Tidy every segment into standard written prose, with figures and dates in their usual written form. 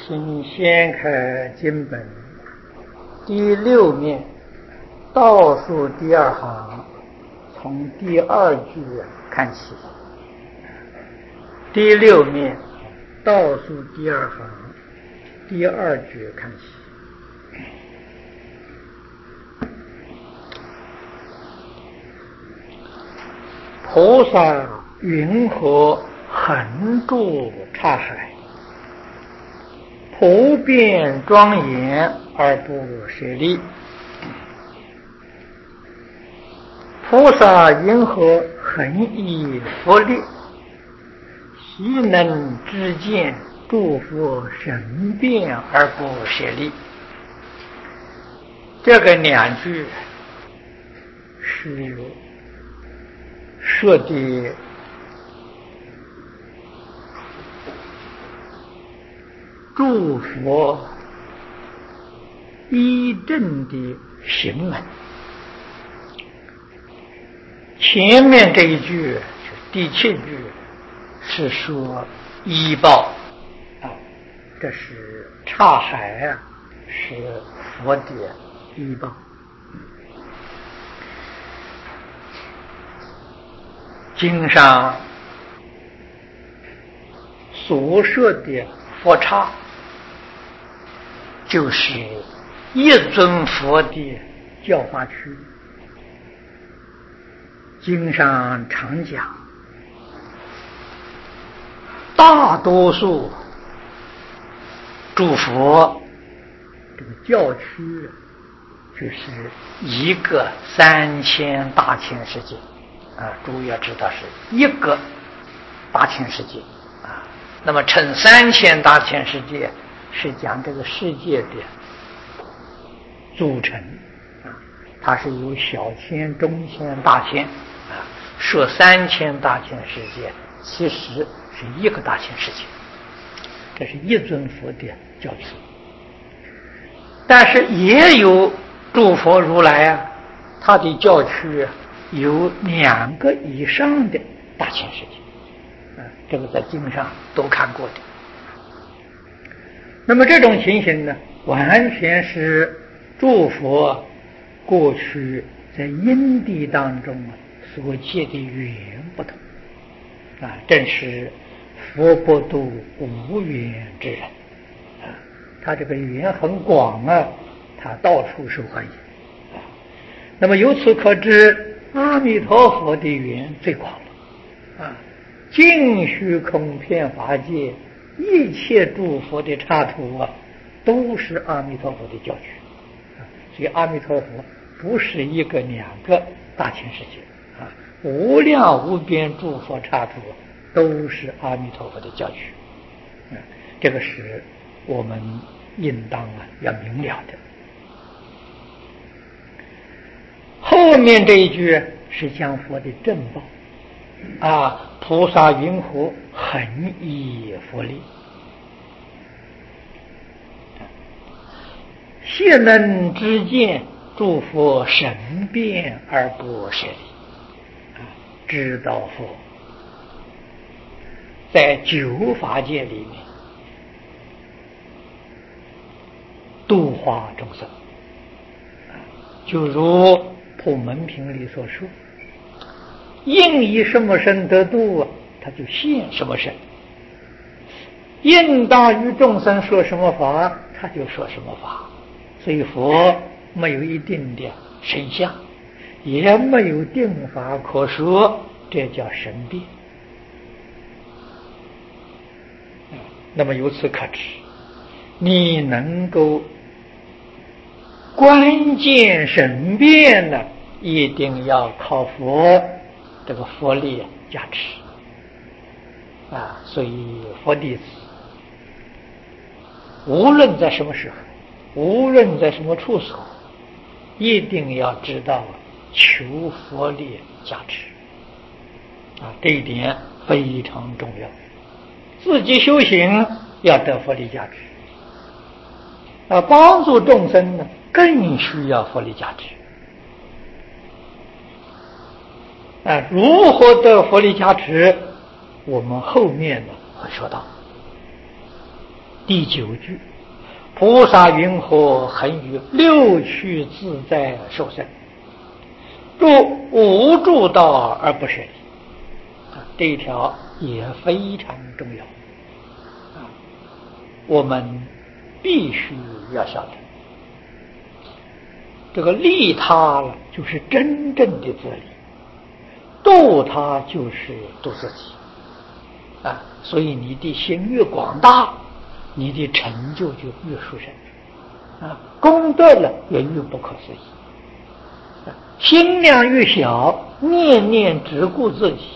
请掀开经本第6面倒数第2行，从第2句看起。第6面倒数第2行第2句看起。菩萨云何横住刹海，普遍庄严而不舍利。菩萨云何恒以佛力，悉能知见诸佛神变而不舍利。这个2句是说的诸佛依正的行门。前面这一句第7句是说依报这是刹海是佛的依报。经上所说的佛刹，就是一尊佛的教化区。经上常讲，大多数诸佛这个教区就是一个3000大千世界诸位要知道是一个大千世界那么称3000大千世界是讲这个世界的组成它是由小千、中千、大千说3000大千世界，其实是一个大千世界，这是一尊佛的教区。但是也有诸佛如来他的教区有2个以上的大千世界这个在经上都看过的。那么这种情形呢，完全是诸佛过去在因地当中所结的缘不同正是佛不度无缘之人他这个缘很广他到处受欢迎那么由此可知，阿弥陀佛的缘最广了尽虚空遍法界一切诸佛的刹土都是阿弥陀佛的教区所以阿弥陀佛不是一个2个大千世界无量无边诸佛刹土都是阿弥陀佛的教区这个是我们应当要明了的。后面这一句是讲佛的正报菩萨云何恒以佛力，悉能知见诸佛神变而不舍利知道佛在9法界里面度化众生就如普门品里所说，应以什么身得度他就现什么身，应当于众生说什么法他就说什么法。所以佛没有一定的身相，也没有定法可说，这叫神变。那么由此可知，你能够关键神变呢，一定要靠佛这个佛力加持所以佛弟子无论在什么时候，无论在什么处所，一定要知道求佛力加持这一点非常重要。自己修行要得佛力加持帮助众生呢，更需要佛力加持如何得佛力加持，我们后面呢会说到第9句，菩萨云何恒于六趣自在受生，入无助道而不舍离。这一条也非常重要我们必须要晓得，这个利他了就是真正的自利，度他就是度自己所以你的心越广大，你的成就就越殊胜功德了也越不可思议心量越小，念念只顾自己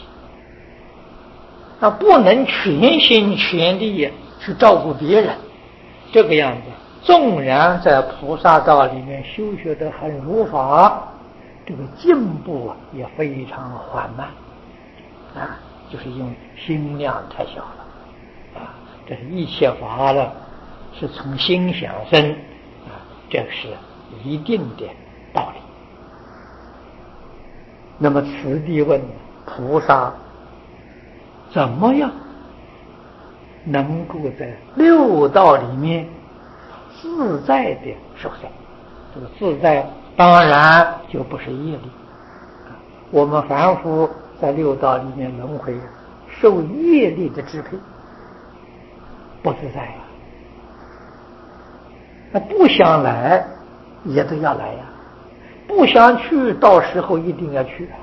不能全心全力去照顾别人，这个样子纵然在菩萨道里面修学得很如法，这个进步也非常缓慢就是因为心量太小了这是一切法了是从心想生这是一定的道理。那么此地问菩萨怎么样能够在六道里面自在的受生？这个自在当然就不是业力我们凡夫在六道里面轮回受业力的支配，不自在不想来也都要来不想去到时候一定要去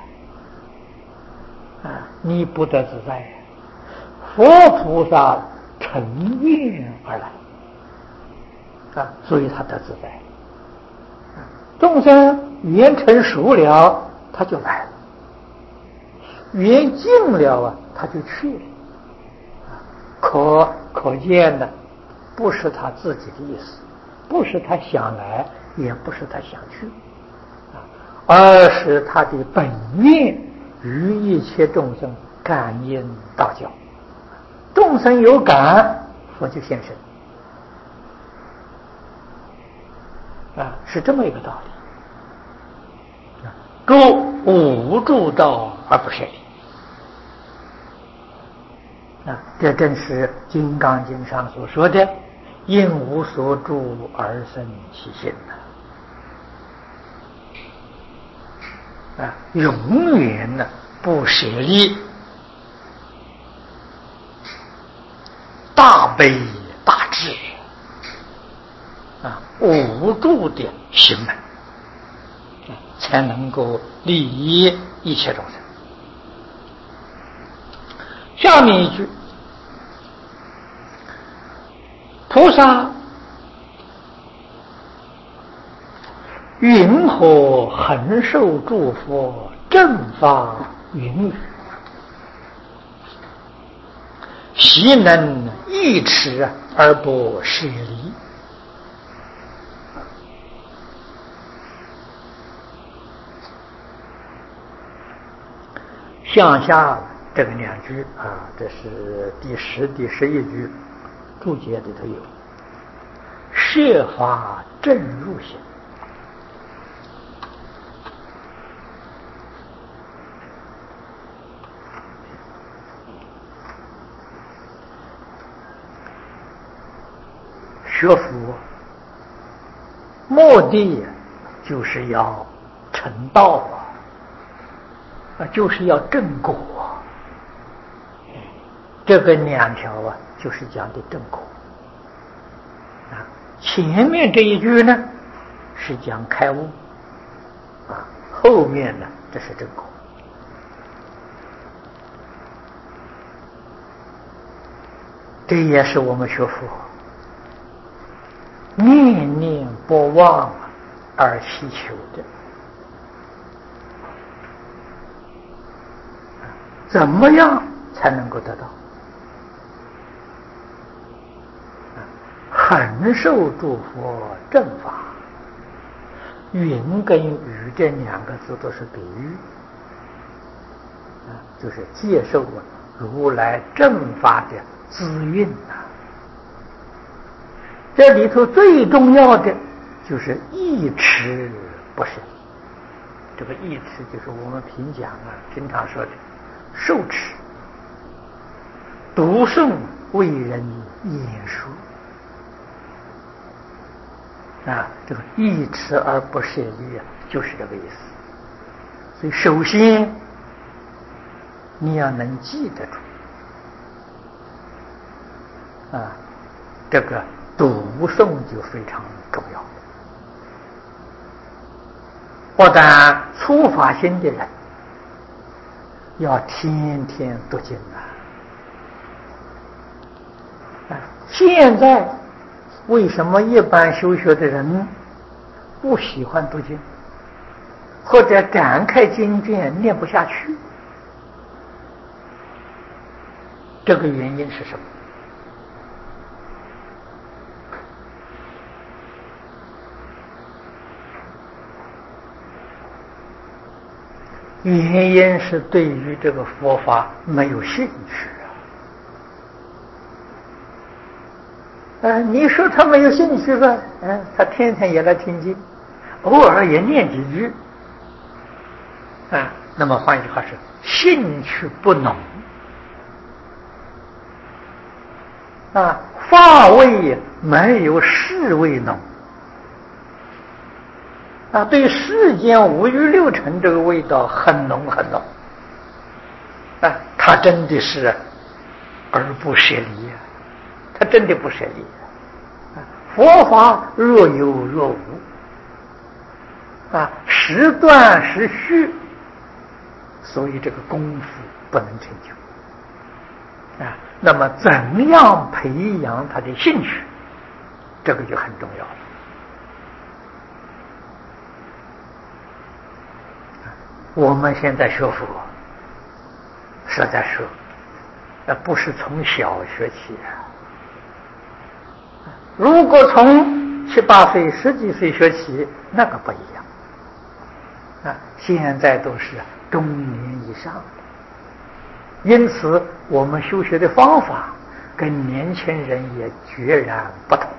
你不得自在佛菩萨成愿而来所以他得自在众生缘成熟了他就来了，缘尽了他就去了可见的不是他自己的意思，不是他想来，也不是他想去而是他的本愿与一切众生感应道交，众生有感，佛就现身是这么一个道理入无助道而不舍离这正是《金刚经》上所说的因无所住而生其心永远不舍离大悲大智无助的行门才能够利益一切众生。下面一句，菩萨云何恒受诸佛正法云雨，习能一持而不舍离。向下这个两句这是第10、第11句注解里头有设法正入心。学佛目的就是要成道就是要正果这个2条就是讲的正果前面这一句呢是讲开悟后面呢这是正果。这也是我们学佛念念不忘而祈求的。怎么样才能够得到？恒受诸佛正法，云跟雨这2个字都是比喻就是接受如来正法的滋润这里头最重要的就是一持不舍。这个一持就是我们平讲经常说的受持，读诵为人演说这个义持而不舍离就是这个意思。所以首先你要能记得住这个读诵就非常重要。不但初发心的人要天天读经现在为什么一般修学的人不喜欢读经，或者感慨经卷念不下去？这个原因是什么？原因是对于这个佛法没有兴趣你说他没有兴趣吧？他天天也来听经，偶尔也念几句那么换句话是兴趣不浓法味没有事味浓对世间五欲六尘这个味道很浓很浓他真的是而不舍离他真的不舍离佛法若有若无时断时续，所以这个功夫不能成就那么怎样培养他的兴趣，这个就很重要了。我们现在学佛实在说不是从小学起如果从7、8岁、10几岁学起，那个不一样现在都是中年以上的，因此我们修学的方法跟年轻人也决然不同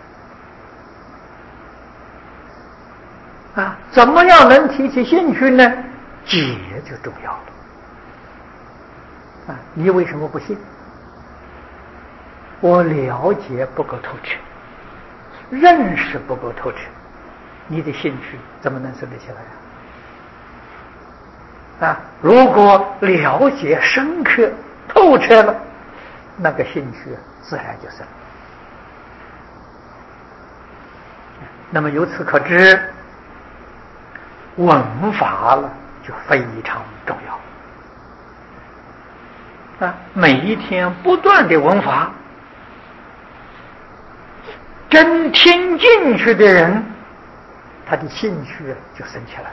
怎么样能提起兴趣呢？解就重要了你为什么不信？我了解不够透彻，认识不够透彻，你的兴趣怎么能生得起来如果了解深刻透彻了，那个兴趣自然就生了。那么由此可知，闻法了就非常重要每一天不断的闻法，真听进去的人，他的兴趣就生起来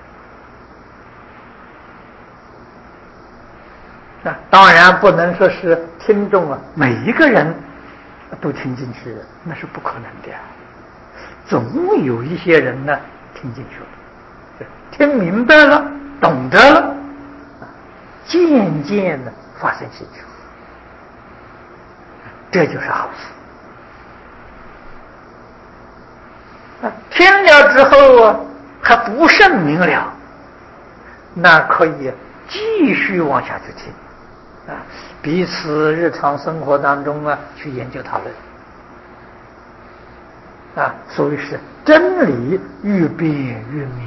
了当然不能说是听众每一个人都听进去，那是不可能的总有一些人呢听进去了，听明白了，懂得了，渐渐的发生兴趣，这就是好事听了之后还不甚明了，那可以继续往下去听彼此日常生活当中去研究讨论所以是真理越辩越明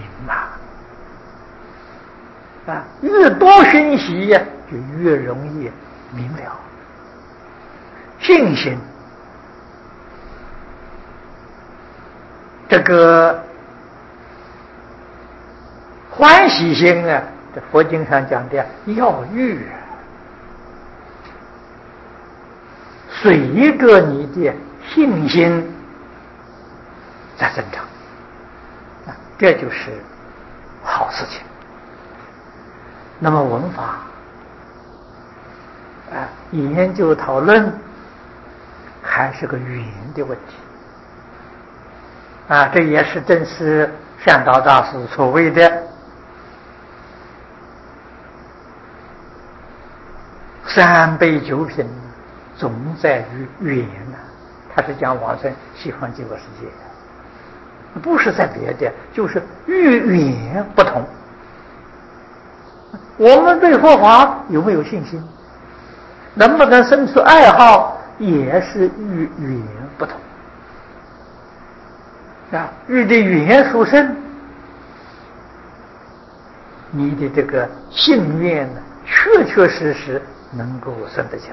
越多讯息就越容易明了。信心这个欢喜心这佛经上讲的要欲随着你的信心在增长这就是好事情。那么文法研究讨论还是个语言的问题这也是正是善导大师所谓的3杯9品总在于语言他是讲往生西方极乐世界不是在别的，就是语言不同。我们对佛法有没有信心，能不能生出爱好，也是语言不同遇的缘殊胜，你的这个心愿呢，确确实实能够生得起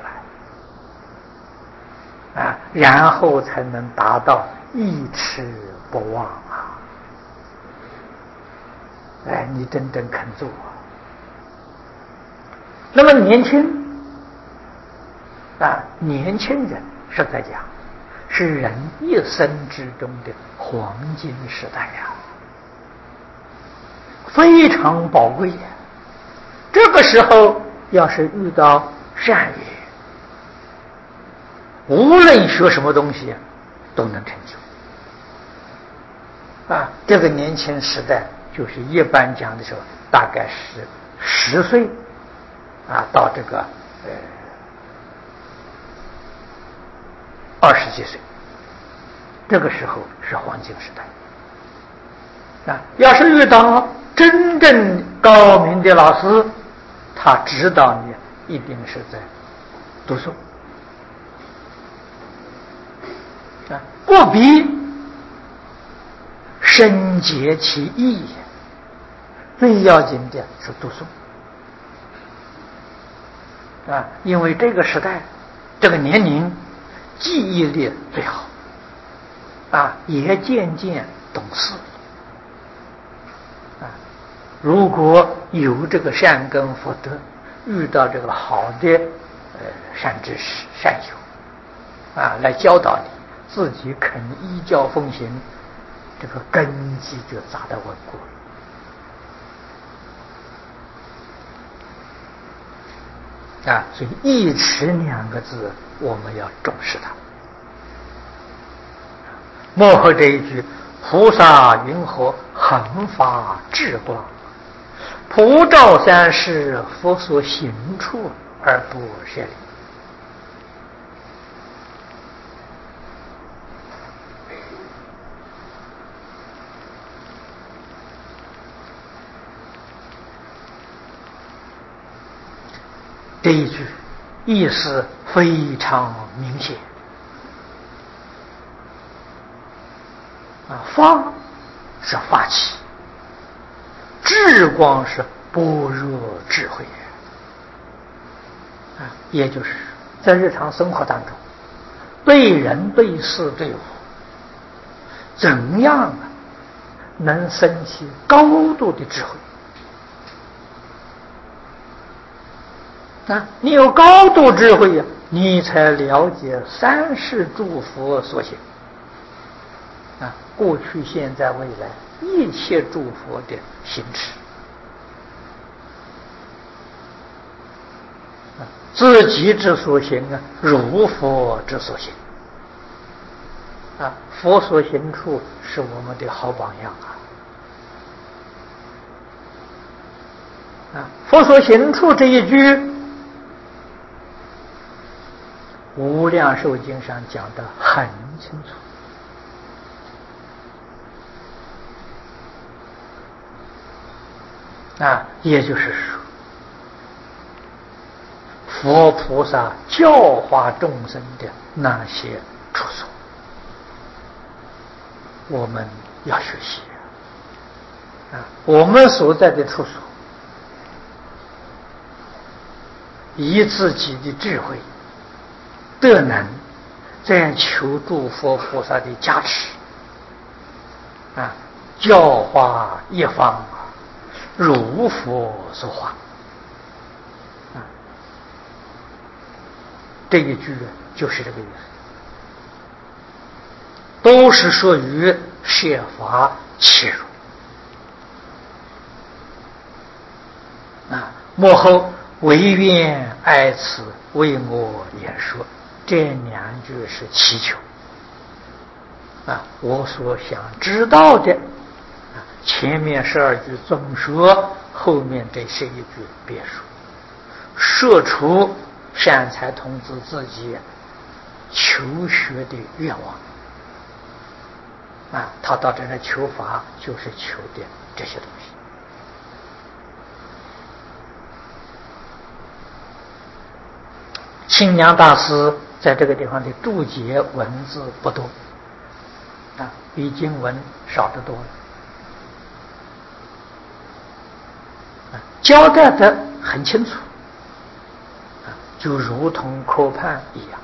来，然后才能达到一持不忘啊！你真正肯做。那么年轻年轻人实在讲，是人一生之中的黄金时代非常宝贵呀。这个时候要是遇到善业，无论学什么东西都能成就。这个年轻时代就是一般讲的时候，大概是10岁到这个20几岁，这个时候是黄金时代。要是遇到真正高明的老师，他指导你，一定是在读书不必深解其意，最要紧的是读书因为这个时代，这个年龄记忆力最好也渐渐懂事如果有这个善根福德，遇到这个好的善知识善友来教导你，自己肯依教奉行，这个根基就扎得稳固所以一持2个字我们要重视它。幕后这一句，菩萨云何恒发智光，普照三世，佛所行处而不舍离。这一句意思非常明显发是发起，智光是般若智慧也就是在日常生活当中，对人对事对物，怎样能升起高度的智慧你有高度智慧你才了解三世诸佛所行过去现在未来一切诸佛的行持自己之所行如佛之所行佛所行处是我们的好榜样佛所行处这一句无量寿经上讲得很清楚也就是说佛菩萨教化众生的那些处所我们要学习我们所在的处所以自己的智慧德能再求诸佛菩萨的加持教化一方如佛所化这一句就是这个意思都是属于设法切入幕后唯愿爱此为我言说，这2句是祈求我所想知道的前面12句总说，后面这11句别说，说出善财童子自己求学的愿望他到这来求法就是求的这些东西清凉大师在这个地方的注解文字不多比经文少得多了。交代的很清楚，就如同科判一样，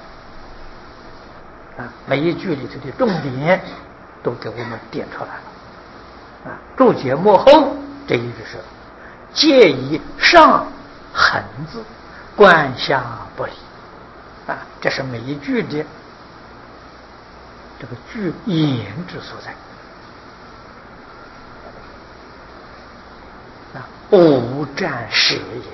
每一句里头的重点都给我们点出来了。注解末后这一句是借以上横字，观下不离，这是每一句的这个句言之所在。无占舍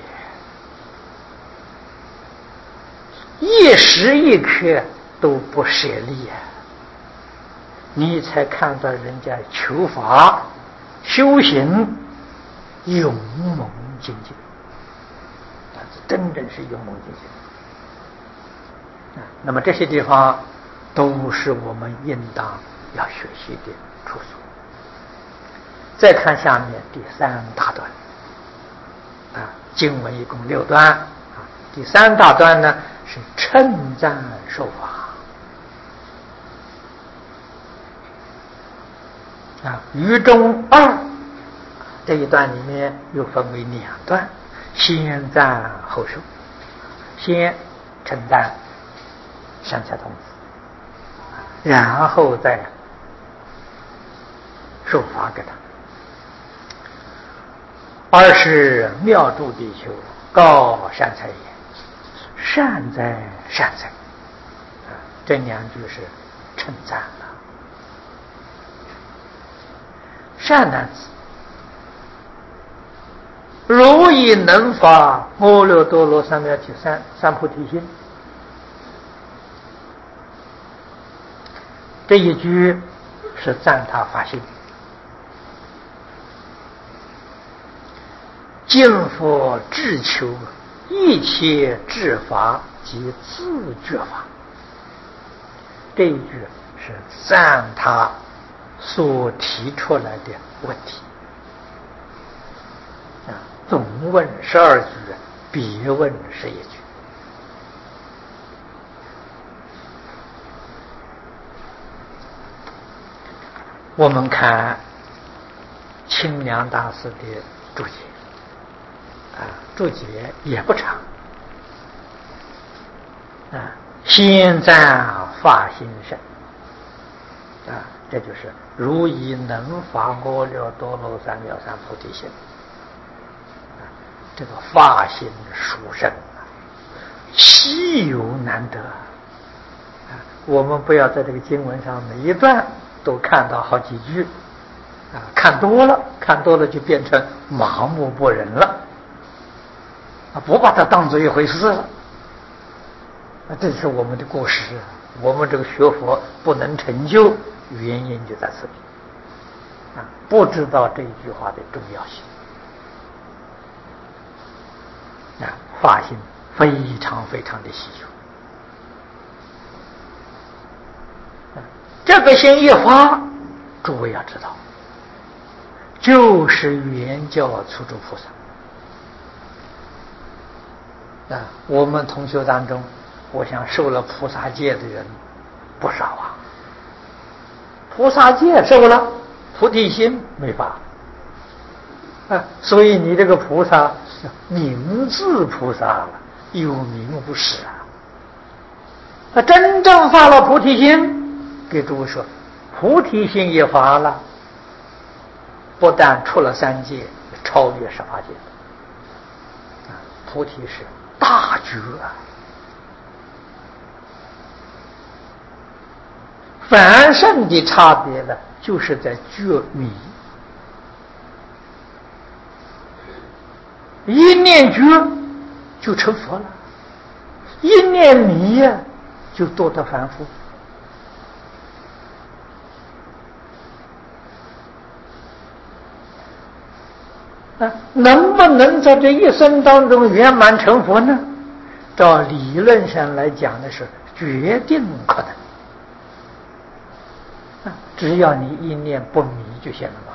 也，一时一刻都不舍利你才看到人家求法修行勇猛精进，真正是勇猛精进。那么这些地方都是我们应当要学习的处所。再看下面第三大段，经文一共6段，第三大段呢是称赞受法。于中2这一段里面又分为2段，先赞后受。先称赞善财童子，然后再受法给他。二是妙住地球告善财也，善哉善哉，这2句是称赞了。善男子，如以能发阿耨多罗三藐三菩提心，这一句是赞他发心，敬佛智求一切智法及自觉法，这一句是赞他所提出来的问题。总问12句，别问11句。我们看清凉大师的注解，注解也不长，先赞发心善，这就是如以能发阿耨多罗三藐三菩提心。这个发心殊胜稀有难得。我们不要在这个经文上每一段都看到好几句，看多了就变成麻木不仁了，不把它当作一回事了。这是我们的过失，我们这个学佛不能成就，原因就在此地，不知道这一句话的重要性。发心非常非常的稀有，这个心一发，诸位要知道，就是圆教初住菩萨。我们同学当中，我想受了菩萨戒的人不少菩萨戒受了，菩提心没发。所以你这个菩萨是名字菩萨了，有名无实真正发了菩提心，给诸位说，菩提心也发了，不但出了3界，超越18界。菩提是大觉凡圣的差别呢，就是在觉迷。一念觉就成佛了，一念迷就堕得凡夫。能不能在这一生当中圆满成佛呢？照理论上来讲的是决定可能，只要你一念不迷就行了嘛。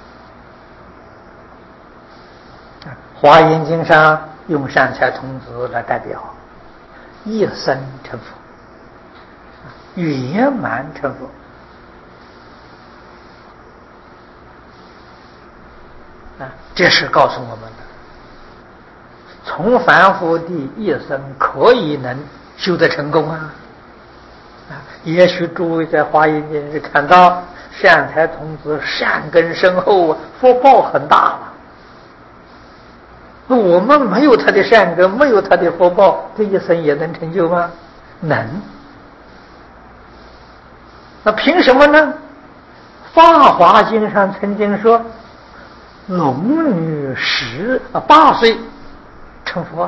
华严经上用善财童子来代表，一生成佛，圆满成佛。 这是告诉我们的，从凡夫的一生可以能修得成功啊！也许诸位在华严经是看到善财童子善根深厚啊，福报很大了。我们没有他的善根，没有他的福报，这一生也能成就吗？能。那凭什么呢？法华经上曾经说，龙女8岁成佛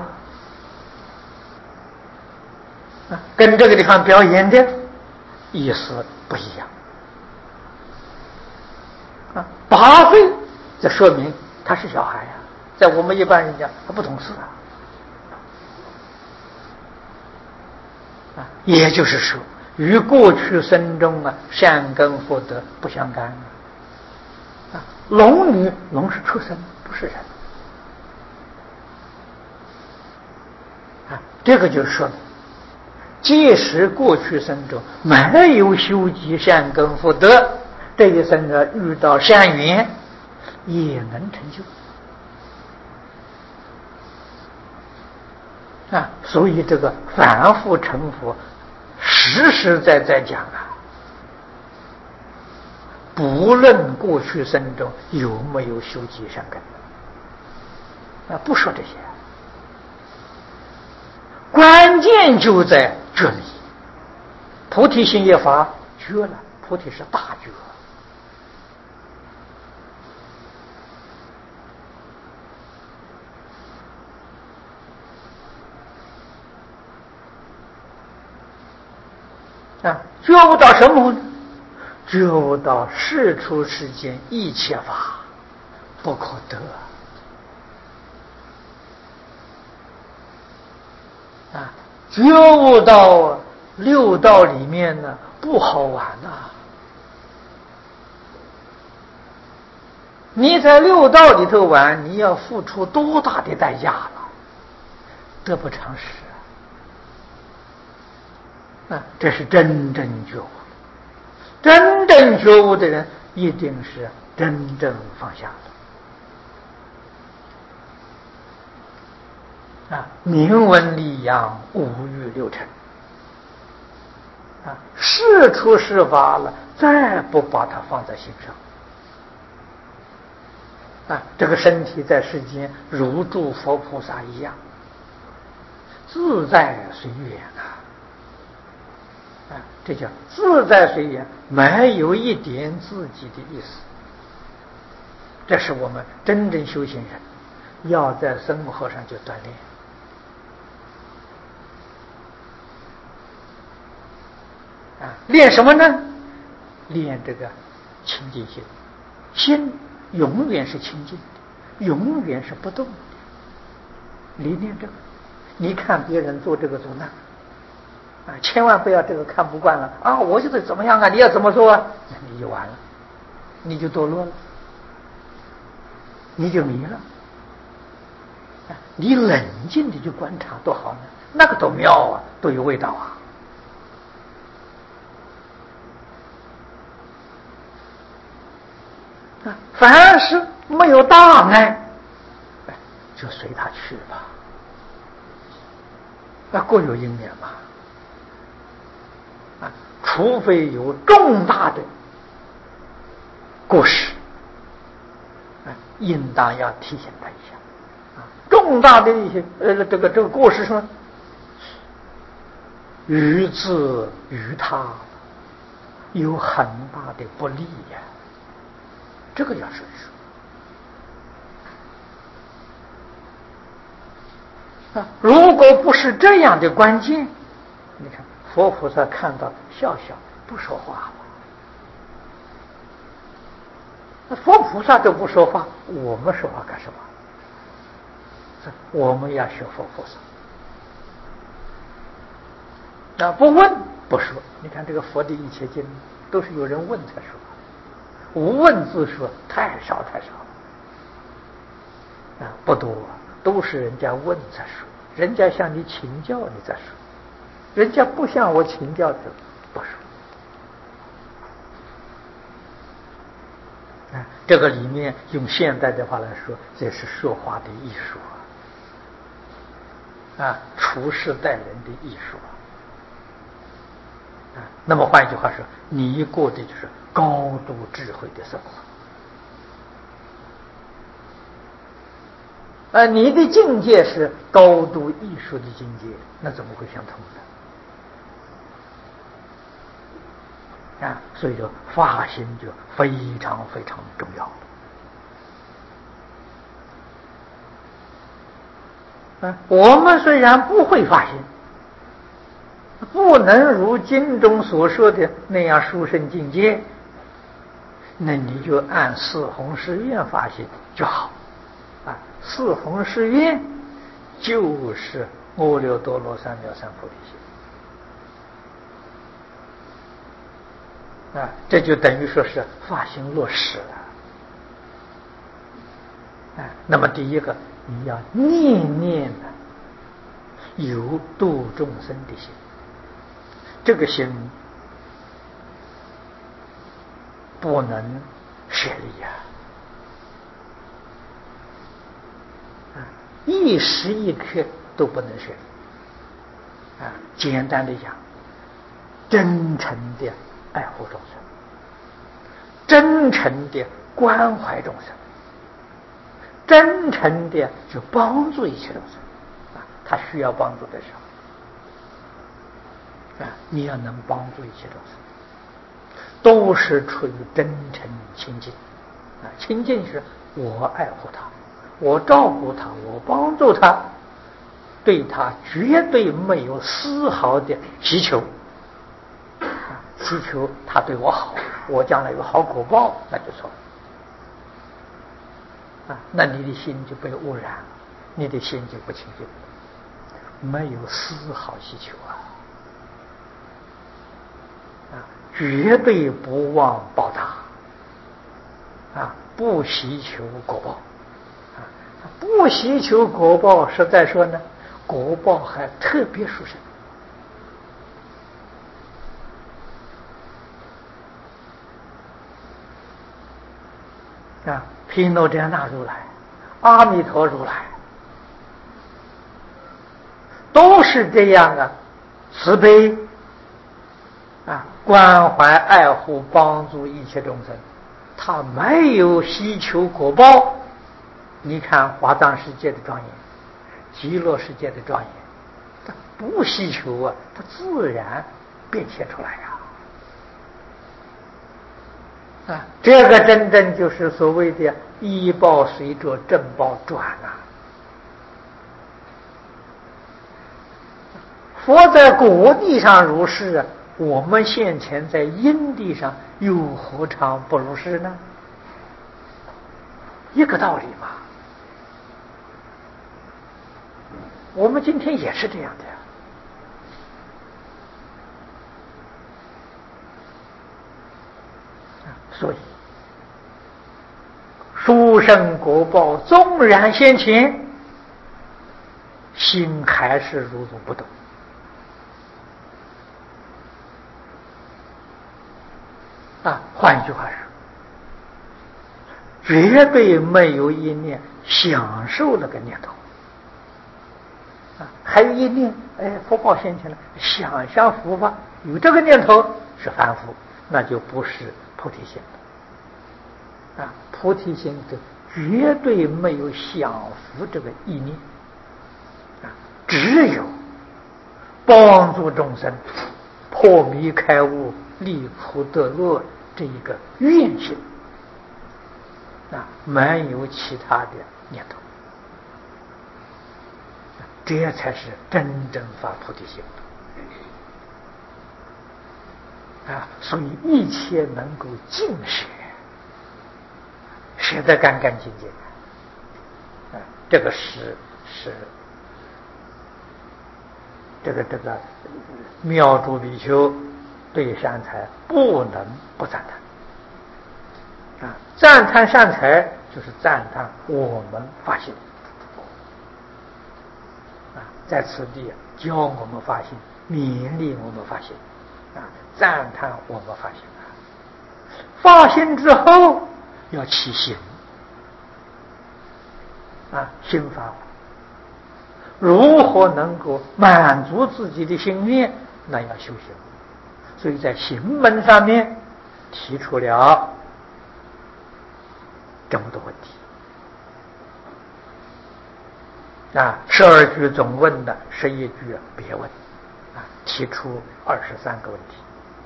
跟这个地方表演的意思不一样8岁，这说明他是小孩在我们一般人讲他不懂事也就是说与过去生中善根福德不相干龙女，龙是畜生，不是人这个就是说明即使过去生中没有修集善根福德，这一生遇到善缘也能成就所以这个反复成佛实实在在讲不论过去生中有没有修集善根不说这些，关键就在觉里。菩提心业法觉了，菩提是大觉觉悟到什么呢？觉悟到世出世间一切法不可得觉悟到六道里面呢不好玩你在六道里头玩，你要付出多大的代价了，得不偿失这是真正觉悟。真正觉悟的人一定是真正放下明文利养，无欲六尘事出事发了，再不把它放在心上这个身体在世间如诸佛菩萨一样自在随缘这叫自在随缘，没有一点自己的意思。这是我们真正修行人要在生活上就锻炼练什么呢？练这个清净心，心永远是清净的，永远是不动的。你练这个，你看别人做这个做那千万不要这个看不惯了我觉得怎么样你要怎么做你就完了，你就堕落了，你就迷了你冷静的去观察多好呢，那个多妙多有味道凡是没有大碍就随他去吧各有因缘嘛除非有重大的过失应当要提醒他一下重大的一些这个过失说于自于他有很大的不利这个要说一说如果不是这样的关键，你看佛菩萨看到笑笑不说话了，佛菩萨都不说话，我们说话干什么？我们要学佛菩萨不问不说。你看这个佛的一切经都是有人问才说，无问自说太少太少不多都是人家问才说，人家向你请教你再说，人家不向我请教就不说这个里面用现代的话来说，这是说话的艺术处事待人的艺术那么换一句话说，你过的就是高度智慧的生活你的境界是高度艺术的境界，那怎么会相同呢？所以说发心就非常非常重要我们虽然不会发心，不能如经中所说的那样殊胜境界，那你就按四弘誓愿发心就好四弘誓愿就是阿耨多罗三藐三菩提心这就等于说是发心落实了那么第一个，你要念念有度众生的心，这个心不能舍离一时一刻都不能舍离简单的讲，真诚的爱护众生，真诚的关怀众生，真诚的去帮助一切众生他需要帮助的时候你要能帮助一切众生，都是出于真诚亲近亲近是我爱护他，我照顾他，我帮助他，对他绝对没有丝毫的祈求祈求他对我好，我将来有好果报，那就错了那你的心就被污染了，你的心就不清净，没有丝毫希求绝对不忘报答不希求果报不希求果报，实在说呢，果报还特别殊胜毗卢遮那如来、阿弥陀如来都是这样慈悲关怀爱护帮助一切众生，他没有希求果报。你看华藏世界的庄严，极乐世界的庄严，他不希求他自然变现出来这个真正就是所谓的依报随着正报转佛在果地上如是我们现前在因地上又何尝不如是呢？一个道理嘛。我们今天也是这样的所以殊胜果报纵然现前，心还是如如不动换句话说，绝对没有一念享受那个念头还有一念福报现前了，想象福报，有这个念头是凡夫，那就不是菩提心菩提心的绝对没有享福这个意念只有帮助众生破迷开悟、离苦得乐这一个愿心没有其他的念头这才是真正发菩提心所以一切能够尽舍得干干净净这个是这个妙珠比丘对善财不能不赞叹赞叹善财就是赞叹我们发心在此地教我们发心，勉励我们发心赞叹我们发心发心之后要起行心法。如何能够满足自己的心愿？那要修行。所以在行门上面提出了这么多问题12句总问的11句别问提出23个问题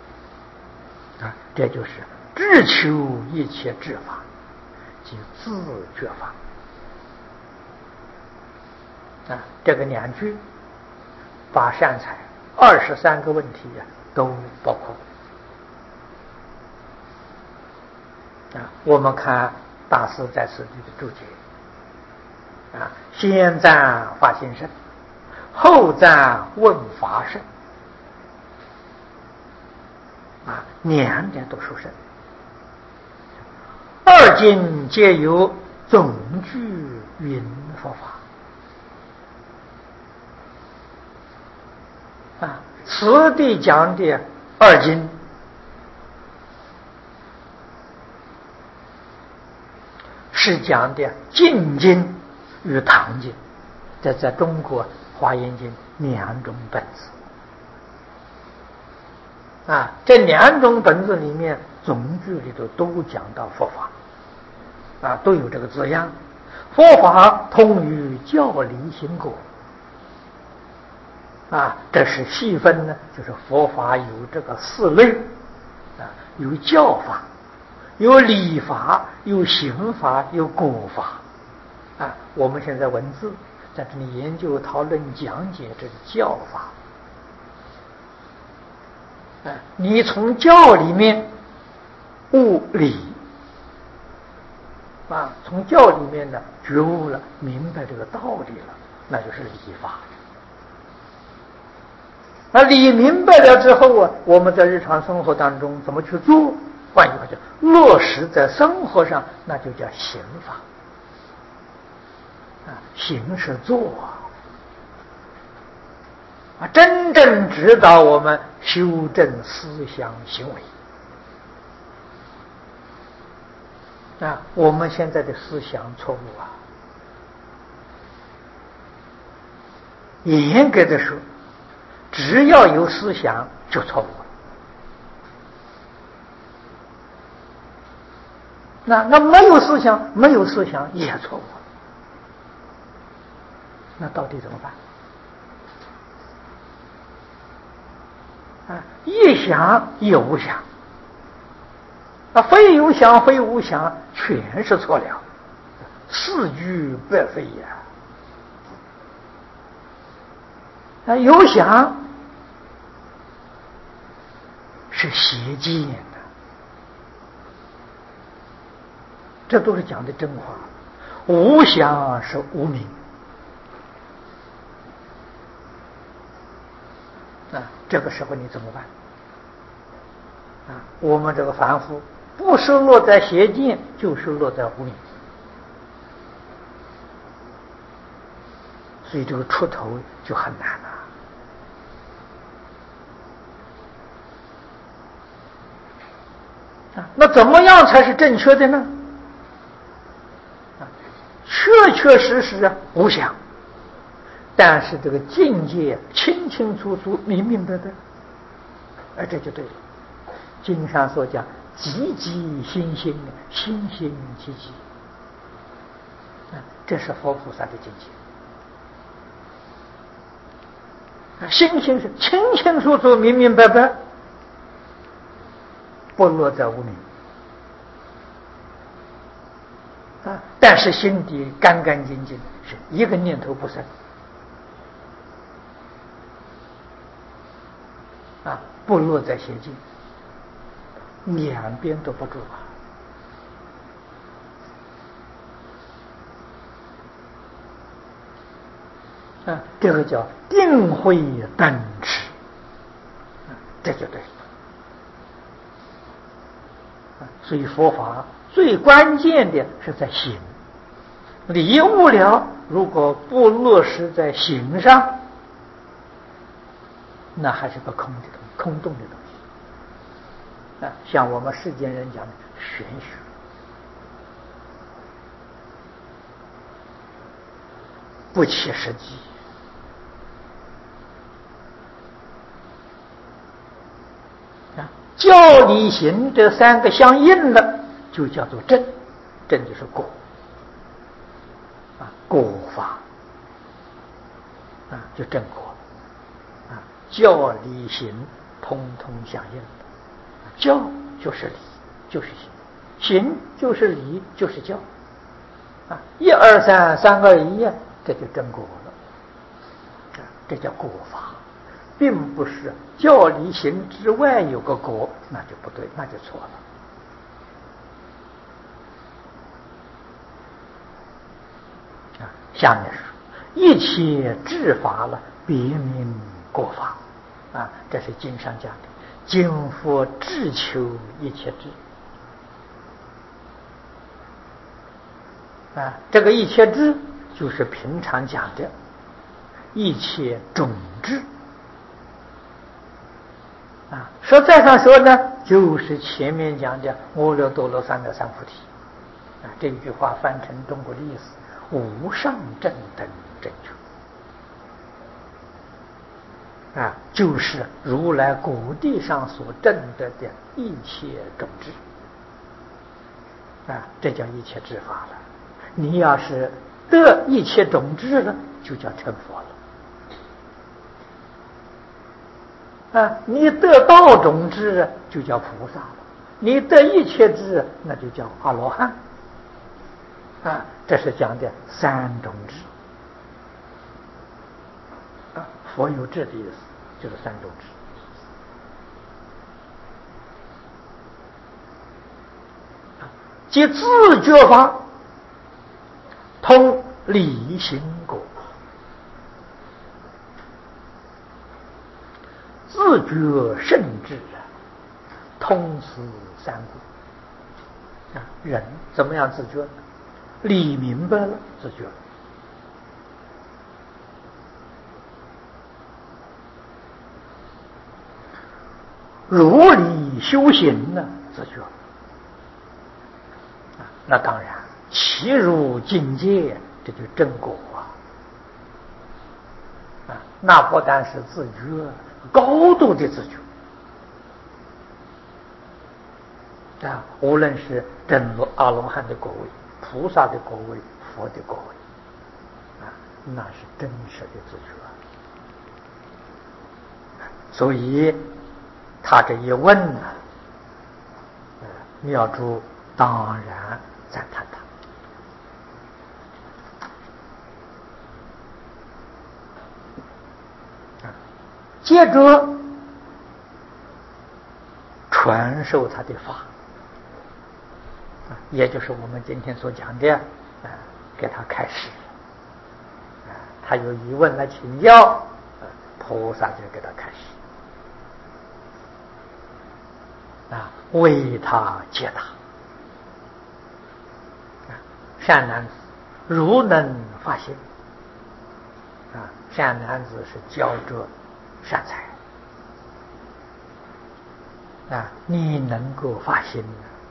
这就是智求一切智法即自觉法这个2句把善财23个问题都包括我们看大师在此地的注解先赞法心圣，后赞问法圣2点都殊胜，2经皆有总句云佛法此地讲的2经是讲的净经与唐经，这在中国华严经2种本子这2种本子里面总句里头都讲到佛法都有这个字样。佛法通于教理行果这是细分呢，就是佛法有这个4类有教法，有理法，有行法，有果法我们现在文字在这里研究讨论讲解这个教法你从教里面悟理从教里面呢觉悟了，明白这个道理了，那就是理法理明白了之后我们在日常生活当中怎么去做？换句话讲，落实在生活上，那就叫行法行是做真正指导我们修正思想行为我们现在的思想错误严格的说，只要有思想就错误那没有思想也错误那到底怎么办一想一无想非有想非无想全是错了4句白费有想是邪见的，这都是讲的真话。无想是无明这个时候你怎么办我们这个凡夫不是落在邪见，就是落在无明，所以这个出头就很难了那怎么样才是正确的呢？确确实实无想，但是这个境界清清楚楚明明白白这就对了。经上所讲寂寂心心，心心寂寂这是佛菩萨的境界心心是清清楚楚明明白白，不落在无明但是心底干干净净，是一个念头不生不落在邪境，两边都不住这个叫定慧等持这就对了所以佛法最关键的是在行，理悟了，如果不落实在行上，那还是个空洞的东西。像我们世间人讲的玄学， 不切实际。教理行这三个相应了，就叫做正，正就是果果法就正果教理行通通相应。教就是理，就是行；行就是理，就是教。一二三，三二一，这就正果了。这叫果法，并不是教理行之外有个果，那就不对，那就错了。下面说一切智法了，别名果法这是经上讲的。今佛智求一切智这个一切智就是平常讲的一切种智实在上说呢，就是前面讲的阿耨多罗三藐三菩提这一句话翻成中国的意思，无上正等正觉就是如来果地上所证得的一切种智这叫一切智法了。你要是得一切种智了，就叫成佛了你得道种智就叫菩萨了，你得一切智那就叫阿罗汉这是讲的三种智佛有智的意思，就是三种智即自觉法通理行果。自觉圣智通此三果人怎么样自觉？理明白了，自觉了。如理修行呢，自觉了那当然其入境界，这就正果那不但是自觉，高度的自觉无论是证阿罗汉的果位、菩萨的果位、佛的果位那是真实的自觉所以他这一问呢妙珠当然赞叹他接着传授他的法也就是我们今天所讲的给他开示他有疑问来请教菩萨就给他开示为他解答善男子如能发心善男子是教者善财你能够发心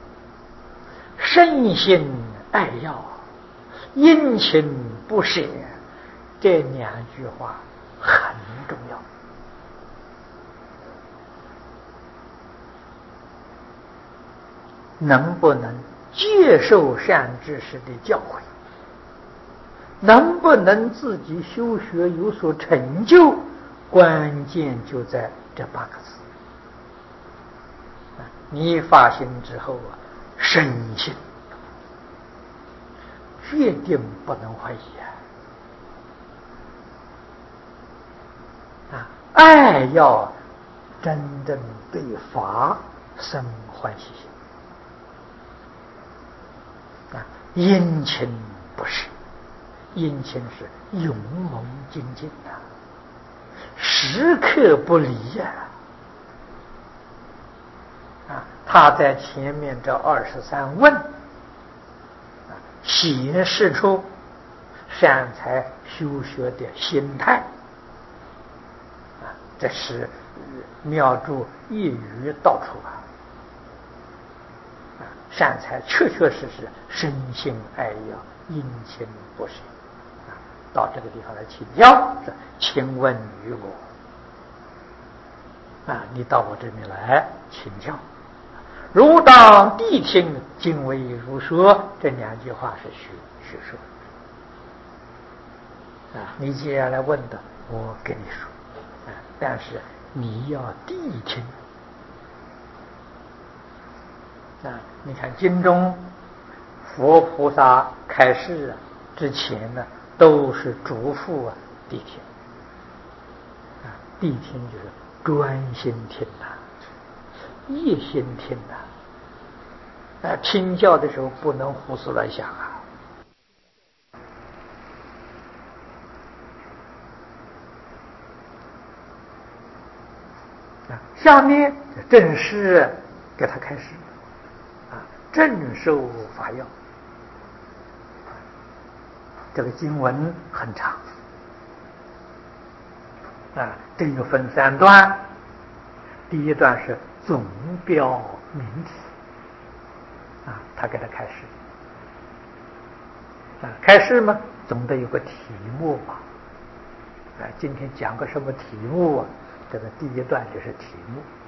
深信爱要殷勤不舍，这两句话很重要能不能接受善知识的教诲，能不能自己修学有所成就，关键就在这8个字你发心之后深信决定不能怀疑爱要真正对法生欢喜心殷勤不是，殷勤是勇猛精进时刻不离他在前面这23问显示出善财修学的心态这是妙著一语道出善财确确实实深信爱要殷勤不舍到这个地方来请教，请问于我你到我这边来请教，如当谛听，今为如说。这2句话是虚说你接下来问的，我跟你说但是你要谛听你看经中佛菩萨开示之前呢，都是嘱咐谛听谛听就是专心听一心听听教的时候不能胡思乱想下面正式给他开始正受法要。这个经文很长这个分3段。第一段是总标名题他给他开始开示嘛，总得有个题目吧今天讲个什么题目这个第一段就是题目